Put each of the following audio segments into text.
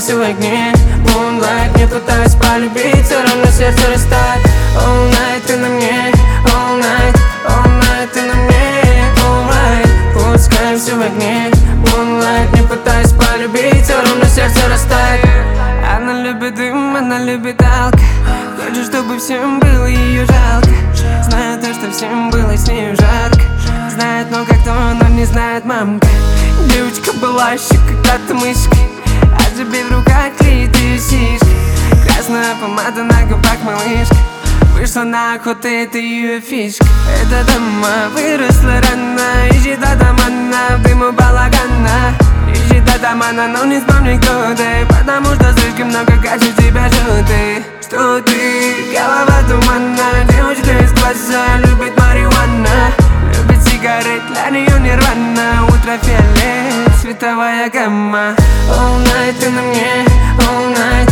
Пускаемся в огне, moonlight. Не пытаюсь полюбить, все равно сердце растает. All night ты на мне, all night, ты на мне, alright. Пускаемся в огне, moonlight. Не пытаюсь полюбить, все равно сердце растает. Она любит дым, она любит алко. Хочет, чтобы всем было ее жалко. Знает то, что всем было с нею жарко. Знает много кто, но не знает мамка. Девочка была еще когда-то мышкой, а тебе в руках клеит ее сишка. Красная помада на губах малышка. Вышла на охоту, это ее фишка. Эта дама выросла рано, ищет атамана в дыму балагана. Ищет атамана, но не вспомни, кто ты, потому что слишком много качеств тебя желтый. Что ты, голова туманна, девочка из класса любит марихуана. Любит сигарет, для нее нирвана. Ультрафиолет, световая гамма. All night ты на мне, all night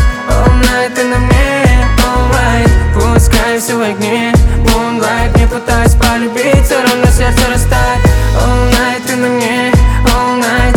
ты на мне, alright. Пускаемся в огне, moonlight. Не пытаюсь полюбить, все равно сердце растает. All night ты на мне, all night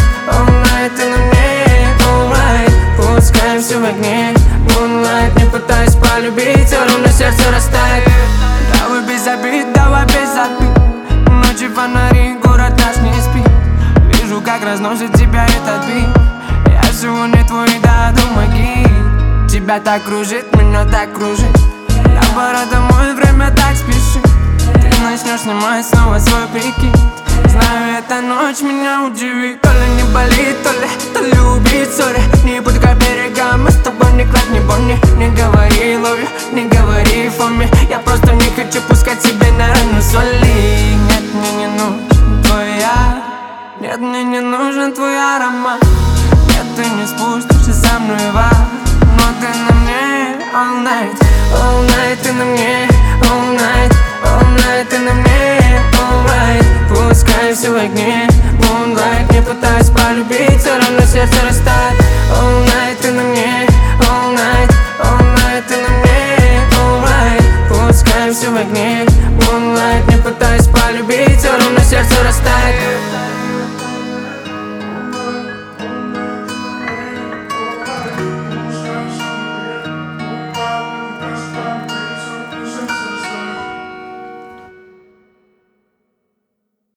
ты на мне, alright. Пускаемся в огне, moonlight. Не пытаюсь полюбить, все равно сердце растает. Давай без обид, давай без обид. Ночи фонари, город наш не спит. Вижу, как разносит тебя этот бит. Я сегодня твой, да, до могил. Тебя так кружит, меня так кружит. Я пора домой, время так спешит. Ты начнешь снимать снова свой прикид. Знаю, эта ночь меня удивит. То ли не болит, то ли убит, сори. Не буду как берега, мы с тобой не клад, не Бонни. Не говори love you, не говори for me. Я просто не хочу пускать себе на рану соли. Нет, мне не нужен твоя. Нет, мне не нужен твой аромат. Нет, ты не спустишься со мной в ад. Но ты на мне, all night ты на мне.